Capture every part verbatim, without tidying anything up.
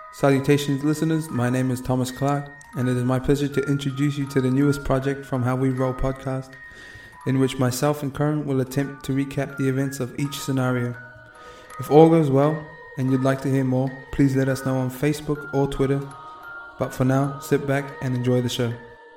Salutations listeners, my name is Thomas Clark and it is my pleasure to introduce you to the newest project from How We Roll podcast, in which myself and Kern will attempt to recap the events of each scenario. If all goes well and you'd like to hear more, please let us know on Facebook or Twitter, but for now, sit back and enjoy the show.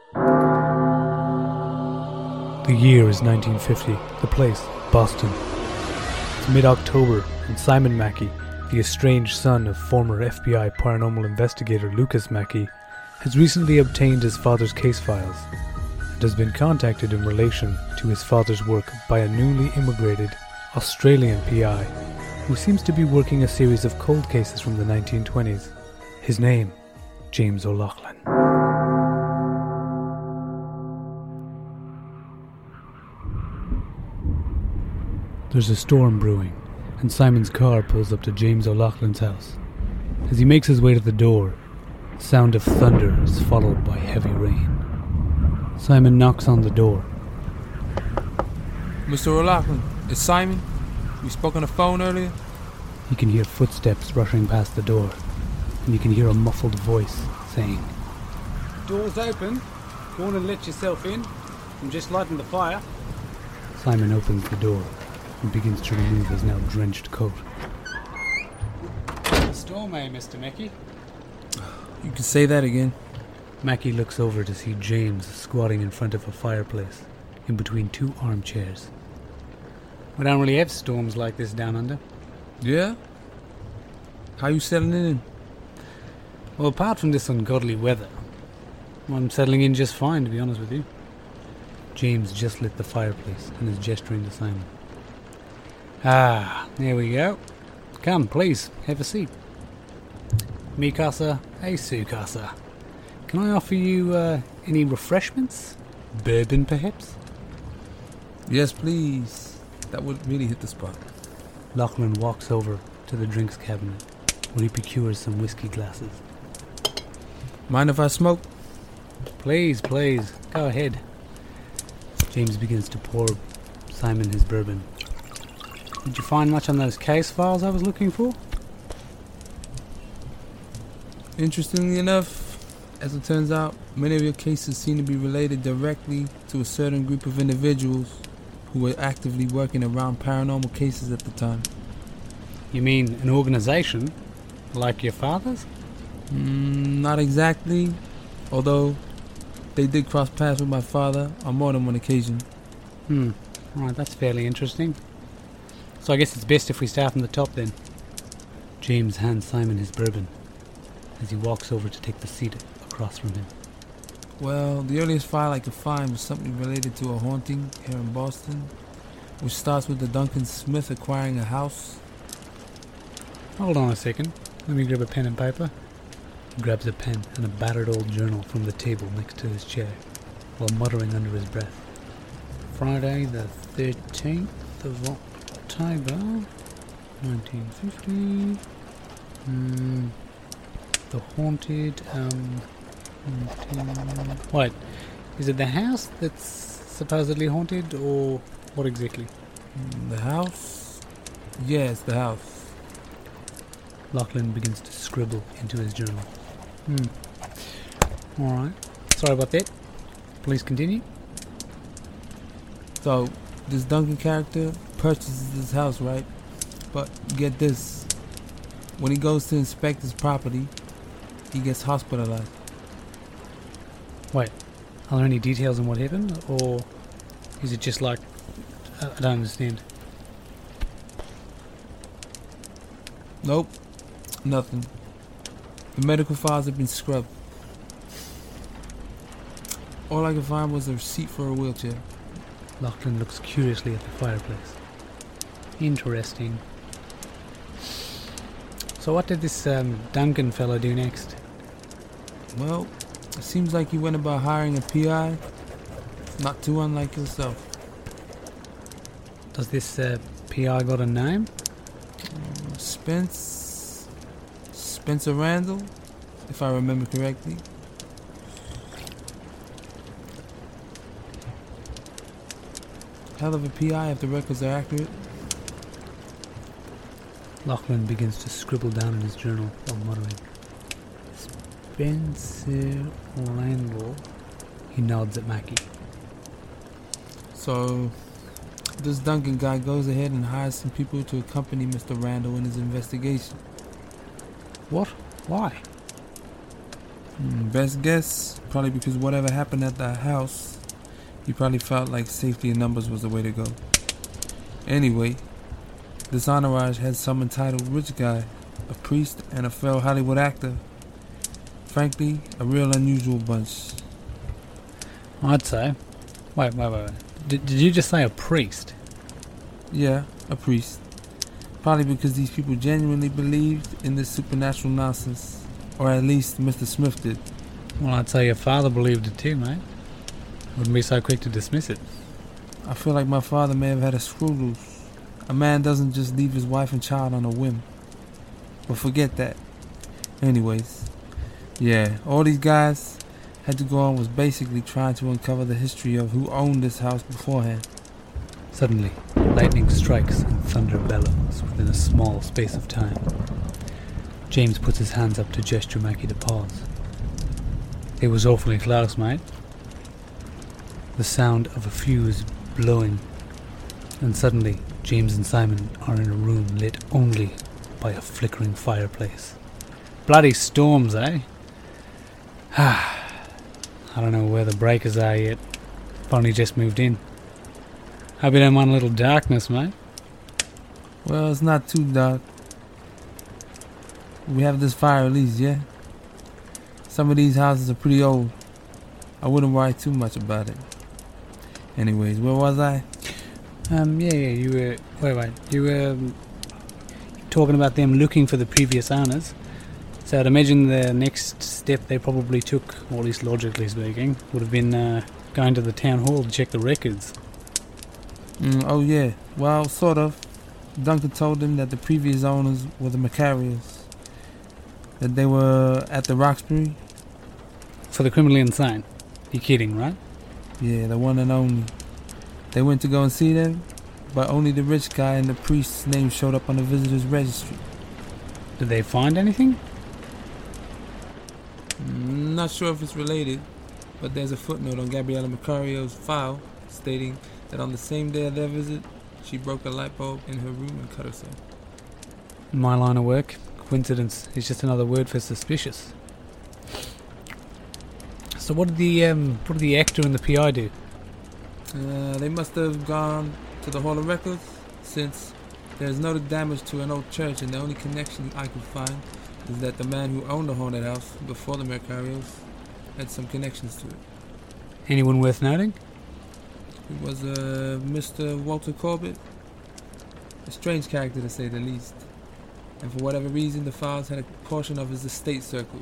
The year is nineteen fifty, the place, Boston. It's mid-October and Simon Mackey, the estranged son of former F B I paranormal investigator Lucas Mackey, has recently obtained his father's case files and has been contacted in relation to his father's work by a newly immigrated Australian P I who seems to be working a series of cold cases from the nineteen twenties. His name, James O'Loughlin. There's a storm brewing, and Simon's car pulls up to James O'Loughlin's house. As he makes his way to the door, the sound of thunder is followed by heavy rain. Simon knocks on the door. Mister O'Loughlin, it's Simon. We spoke on the phone earlier. He can hear footsteps rushing past the door, and he can hear a muffled voice saying, "Door's open. Go on and let yourself in. I'm just lighting the fire." Simon opens the door and begins to remove his now drenched coat. Storm, eh, Mister Mackey? You can say that again. Mackey looks over to see James squatting in front of a fireplace, in between two armchairs. We don't really have storms like this down under. Yeah? How you settling in? Well, apart from this ungodly weather, I'm settling in just fine, to be honest with you. James just lit the fireplace and is gesturing to Simon. Ah, there we go. Come, please, have a seat. Mi casa, e su casa. Can I offer you uh, any refreshments? Bourbon, perhaps? Yes, please. That would really hit the spot. Loughlin walks over to the drinks cabinet, where he procures some whiskey glasses. Mind if I smoke? Please, please, go ahead. James begins to pour Simon his bourbon. Did you find much on those case files I was looking for? Interestingly enough, as it turns out, many of your cases seem to be related directly to a certain group of individuals who were actively working around paranormal cases at the time. You mean an organization? Like your father's? Mm, not exactly, although they did cross paths with my father on more than one occasion. Hmm, right, that's fairly interesting. So I guess it's best if we start from the top then. James hands Simon his bourbon as he walks over to take the seat across from him. Well, the earliest file I could find was something related to a haunting here in Boston, which starts with the Duncan Smith acquiring a house. Hold on a second. Let me grab a pen and paper. He grabs a pen and a battered old journal from the table next to his chair, while muttering under his breath. Friday the thirteenth of October, nineteen fifty. Hmm. The haunted, um... Wait, is it the house that's supposedly haunted, or what exactly? The house? Yes, the house. Loughlin begins to scribble into his journal. Hmm. Alright. Sorry about that. Please continue. So, this Duncan character purchases this house, right? But get this. When he goes to inspect his property, he gets hospitalized. Wait, are there any details on what happened, or is it just like... I don't understand. Nope, nothing. The medical files have been scrubbed. All I could find was a receipt for a wheelchair. Loughlin looks curiously at the fireplace. Interesting. So what did this um, Duncan fellow do next? Well, it seems like he went about hiring a P I, not too unlike yourself. Does this uh, P I got a name? Uh, Spence... Spencer Randall, if I remember correctly. Hell of a P I if the records are accurate. Loughlin begins to scribble down in his journal while muttering. Spencer Randall. He nods at Mackie. So, this Duncan guy goes ahead and hires some people to accompany Mister Randall in his investigation. What? Why? Mm, best guess, probably because whatever happened at the house, he probably felt like safety in numbers was the way to go. Anyway, this entourage had some entitled rich guy, a priest, and a failed Hollywood actor. Frankly, a real unusual bunch. I'd say. Wait, wait, wait, wait. Did, did you just say a priest? Yeah, a priest. Probably because these people genuinely believed in this supernatural nonsense. Or at least Mister Smith did. Well, I'd say your father believed it too, mate. Wouldn't be so quick to dismiss it. I feel like my father may have had a screw loose. A man doesn't just leave his wife and child on a whim. But forget that. Anyways, yeah, all these guys had to go on was basically trying to uncover the history of who owned this house beforehand. Suddenly, lightning strikes and thunder bellows within a small space of time. James puts his hands up to gesture Mackie to pause. It was awfully close, mate. The sound of a fuse blowing, and suddenly James and Simon are in a room lit only by a flickering fireplace. Bloody storms, eh? I don't know where the breakers are yet. I've only just moved in. Hope you don't mind a little darkness, mate. Well, it's not too dark. We have this fire at least, yeah? Some of these houses are pretty old. I wouldn't worry too much about it. Anyways, where was I? Um, yeah, yeah, you were... Wait, wait. You were um, talking about them looking for the previous owners. So I'd imagine the next step they probably took, or at least logically speaking, would have been uh, going to the town hall to check the records. Mm, oh, yeah. Well, sort of. Duncan told them that the previous owners were the Macarios. That they were at the Roxbury. For the criminally insane. You're kidding, right? Yeah, the one and only. They went to go and see them, but only the rich guy and the priest's name showed up on the visitor's registry. Did they find anything? Mm, not sure if it's related, but there's a footnote on Gabriella Macario's file stating that on the same day of their visit, she broke a light bulb in her room and cut herself. In my line of work, coincidence is just another word for suspicious. So what did the um, what did the actor and the P I do? Uh, they must have gone to the Hall of Records, since there's no damage to an old church, and the only connection I could find is that the man who owned the haunted house before the Mercarios had some connections to it. Anyone worth noting? It was uh, Mister Walter Corbett, a strange character to say the least, and for whatever reason the files had a portion of his estate circled.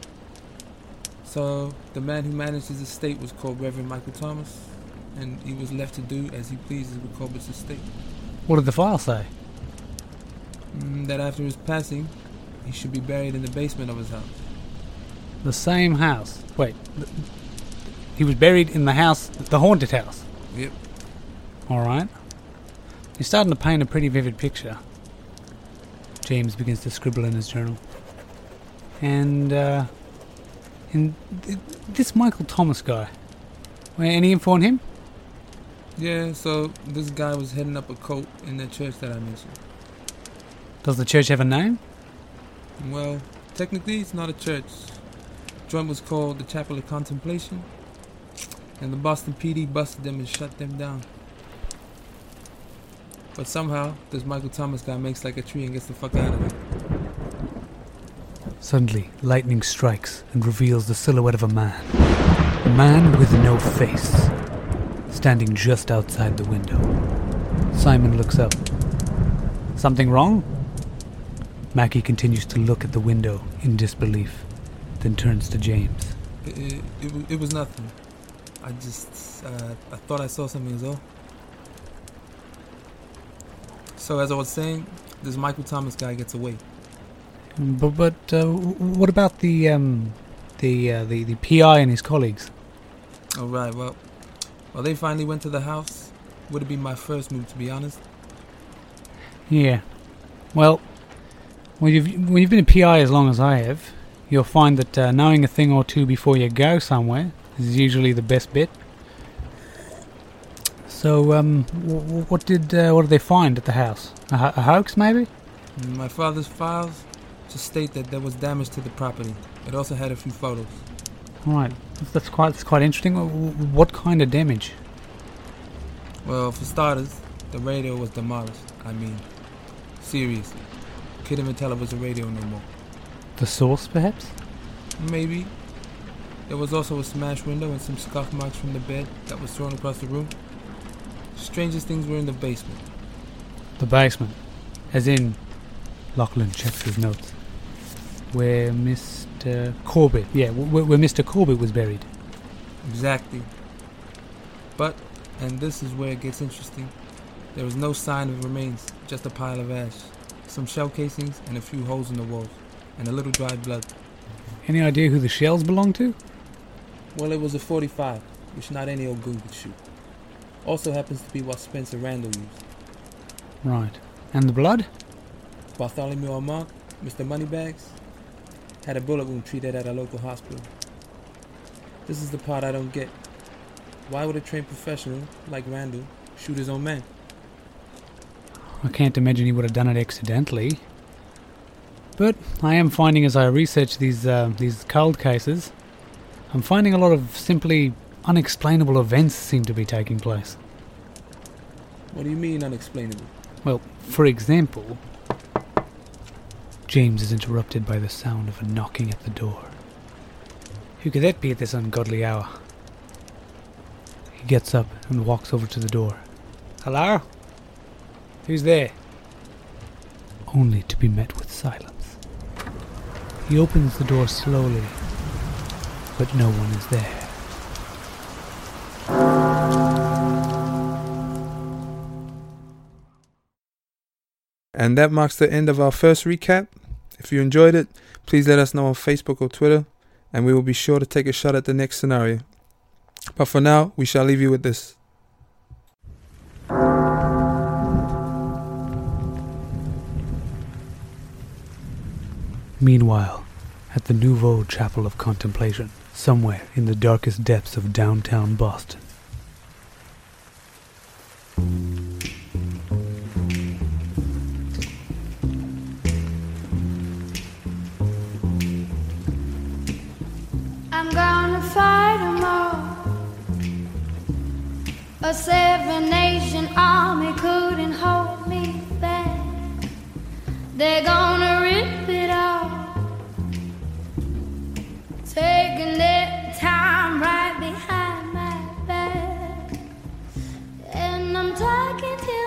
So the man who managed his estate was called Reverend Michael Thomas, and he was left to do as he pleases with Corbett's estate. What did the file say? Mm, that after his passing, he should be buried in the basement of his house. The same house. Wait, th- he was buried in the house, the haunted house? Yep. Alright. You're starting to paint a pretty vivid picture. James begins to scribble in his journal. And, uh... and th- this Michael Thomas guy, any info on him? Yeah, so this guy was heading up a cult in that church that I mentioned. Does the church have a name? Well, technically it's not a church. The joint was called the Chapel of Contemplation, and the Boston P D busted them and shut them down. But somehow, this Michael Thomas guy makes like a tree and gets the fuck out of it. Suddenly, lightning strikes and reveals the silhouette of a man. A man with no face, standing just outside the window. Simon looks up. Something wrong? Mackie continues to look at the window in disbelief, then turns to James. It, it, it, w- it was nothing. I just, uh, I thought I saw something as well. So as I was saying, this Michael Thomas guy gets away. But, but uh, what about the um, the, uh, the the P I and his colleagues? Oh right, well, well they finally went to the house. Would have been my first move, to be honest. Yeah. Well, when you've when you've been a P I as long as I have, you'll find that uh, knowing a thing or two before you go somewhere is usually the best bit. So, um, w- what did uh, what did they find at the house? A, ho- a hoax, maybe? My father's files just state that there was damage to the property. It also had a few photos. Right, that's, that's quite that's quite interesting. W- w- What kind of damage? Well, for starters, the radio was demolished. I mean, seriously. Couldn't even tell it was a radio no more. The source, perhaps? Maybe. There was also a smashed window and some scuff marks from the bed that was thrown across the room. Strangest things were in the basement. The basement, as in, Lachlan checks his notes. Where Mister Corbett, yeah, where, where Mister Corbett was buried. Exactly. But, and this is where it gets interesting, there was no sign of remains, just a pile of ash, some shell casings and a few holes in the walls, and a little dried blood. Any idea who the shells belonged to? Well, it was a forty-five, which not any old goon could shoot. Also happens to be what Spencer Randall used. Right. And the blood? Bartholomew Armand, Mister Moneybags, had a bullet wound treated at a local hospital. This is the part I don't get. Why would a trained professional, like Randall, shoot his own man? I can't imagine he would have done it accidentally. But I am finding, as I research these uh, these cold cases, I'm finding a lot of simply unexplainable events seem to be taking place. What do you mean unexplainable? Well, for example, James is interrupted by the sound of a knocking at the door. Who could that be at this ungodly hour? He gets up and walks over to the door. Hello? Who's there? Only to be met with silence. He opens the door slowly, but no one is there. And that marks the end of our first recap. If you enjoyed it, please let us know on Facebook or Twitter, and we will be sure to take a shot at the next scenario. But for now, we shall leave you with this. Meanwhile, at the Nouveau Chapel of Contemplation, somewhere in the darkest depths of downtown Boston. I'm gonna fight 'em all. A seven-nation army couldn't hold me back. They're gonna rip it off, taking their time right behind my back. And I'm talking to